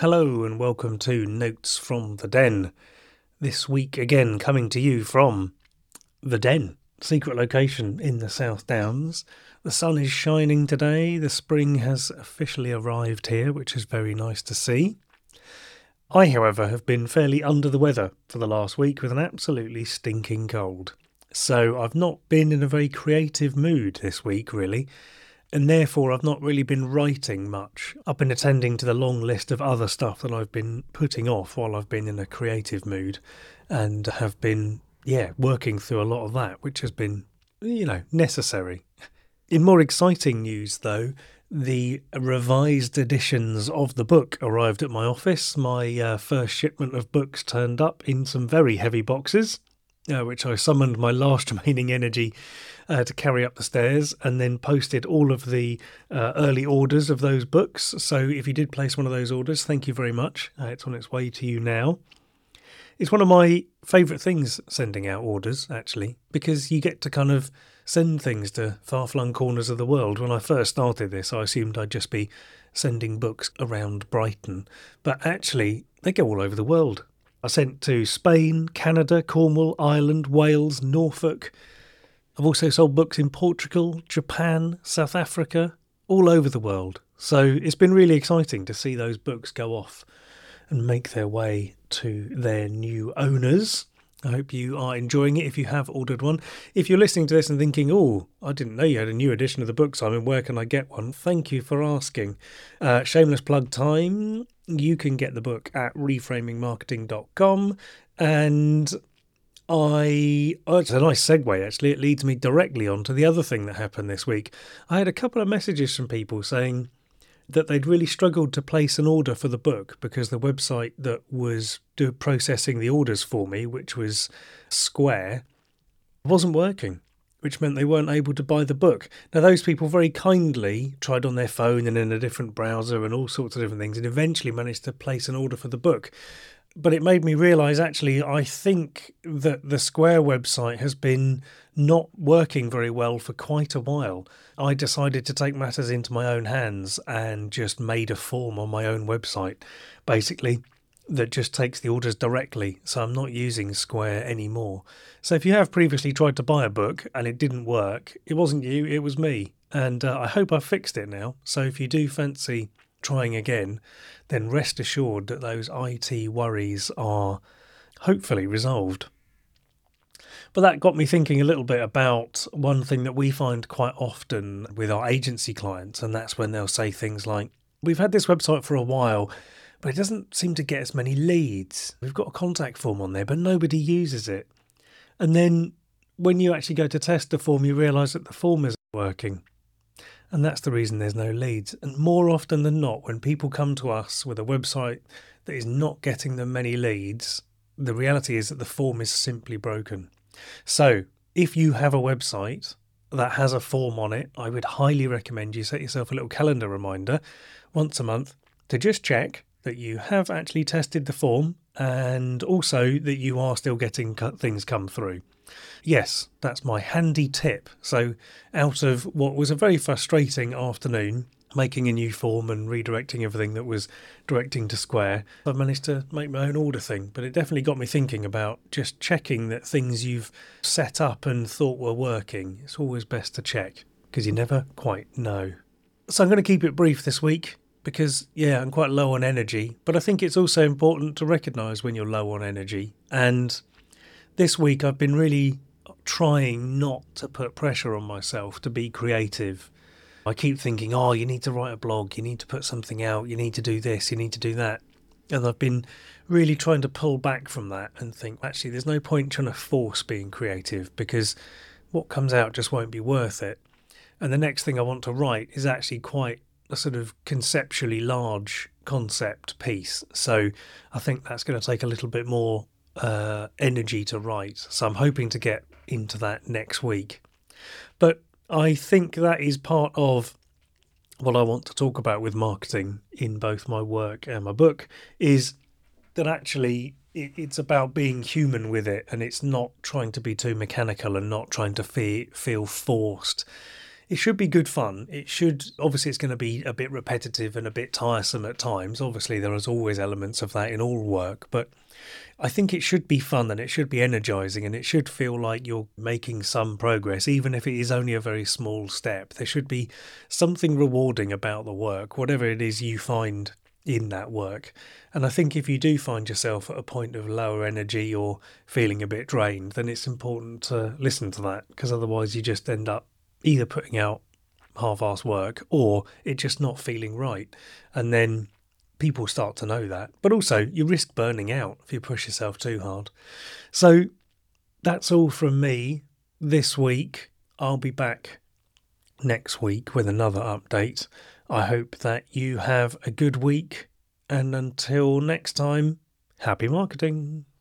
Hello and welcome to Notes from the Den. This week again coming to you from the Den, secret location in the South Downs. The sun is shining today, the spring has officially arrived here, which is very nice to see. I, however, have been fairly under the weather for the last week with an absolutely stinking cold. So I've not been in a very creative mood this week, really. And therefore, I've not really been writing much. I've been attending to the long list of other stuff that I've been putting off while I've been in a creative mood and have been, working through a lot of that, which has been, necessary. In more exciting news, though, the revised editions of the book arrived at my office. My first shipment of books turned up in some very heavy boxes, which I summoned my last remaining energy to carry up the stairs, and then posted all of the early orders of those books. So if you did place one of those orders, thank you very much. It's on its way to you now. It's one of my favourite things, sending out orders, actually, because you get to kind of send things to far-flung corners of the world. When I first started this, I assumed I'd just be sending books around Brighton, but actually they go all over the world. I sent to Spain, Canada, Cornwall, Ireland, Wales, Norfolk. I've also sold books in Portugal, Japan, South Africa, all over the world. So it's been really exciting to see those books go off and make their way to their new owners. I hope you are enjoying it if you have ordered one. If you're listening to this and thinking, oh, I didn't know you had a new edition of the book, Simon, where can I get one? Thank you for asking. Shameless plug time. You can get the book at reframingmarketing.com, and it's a nice segue, actually. It leads me directly on to the other thing that happened this week. I had a couple of messages from people saying that they'd really struggled to place an order for the book because the website that was processing the orders for me, which was Square, wasn't working, which meant they weren't able to buy the book. Now, those people very kindly tried on their phone and in a different browser and all sorts of different things and eventually managed to place an order for the book. But it made me realise, actually, I think that the Square website has been not working very well for quite a while. I decided to take matters into my own hands and just made a form on my own website, basically, that just takes the orders directly. So I'm not using Square anymore. So if you have previously tried to buy a book and it didn't work, it wasn't you, it was me. And I hope I've fixed it now. So if you do fancy trying again, then rest assured that those IT worries are hopefully resolved. But that got me thinking a little bit about one thing that we find quite often with our agency clients, and that's when they'll say things like, we've had this website for a while, but it doesn't seem to get as many leads. We've got a contact form on there, but nobody uses it. And then when you actually go to test the form, you realise that the form isn't working. And that's the reason there's no leads. And more often than not, when people come to us with a website that is not getting them many leads, the reality is that the form is simply broken. So if you have a website that has a form on it, I would highly recommend you set yourself a little calendar reminder once a month to just check that you have actually tested the form and also that you are still getting things come through. Yes, that's my handy tip. So out of what was a very frustrating afternoon, making a new form and redirecting everything that was directing to Square, I've managed to make my own order thing. But it definitely got me thinking about just checking that things you've set up and thought were working. It's always best to check because you never quite know. So I'm going to keep it brief this week because, I'm quite low on energy. But I think it's also important to recognise when you're low on energy. And this week I've been really trying not to put pressure on myself to be creative. I keep thinking, you need to write a blog, you need to put something out, you need to do this, you need to do that. And I've been really trying to pull back from that and think, actually, there's no point trying to force being creative because what comes out just won't be worth it. And the next thing I want to write is actually quite a sort of conceptually large concept piece. So I think that's going to take a little bit more energy to write. So I'm hoping to get into that next week. But I think that is part of what I want to talk about with marketing in both my work and my book, is that actually it's about being human with it, and it's not trying to be too mechanical and not trying to feel forced. it should be good fun. Obviously, it's going to be a bit repetitive and a bit tiresome at times. Obviously, there is always elements of that in all work, but I think it should be fun and it should be energizing and it should feel like you're making some progress, even if it is only a very small step. There should be something rewarding about the work, whatever it is you find in that work. And I think if you do find yourself at a point of lower energy or feeling a bit drained, then it's important to listen to that, because otherwise you just end up either putting out half-assed work or it just not feeling right. And then people start to know that. But also, you risk burning out if you push yourself too hard. So that's all from me this week. I'll be back next week with another update. I hope that you have a good week. And until next time, happy marketing.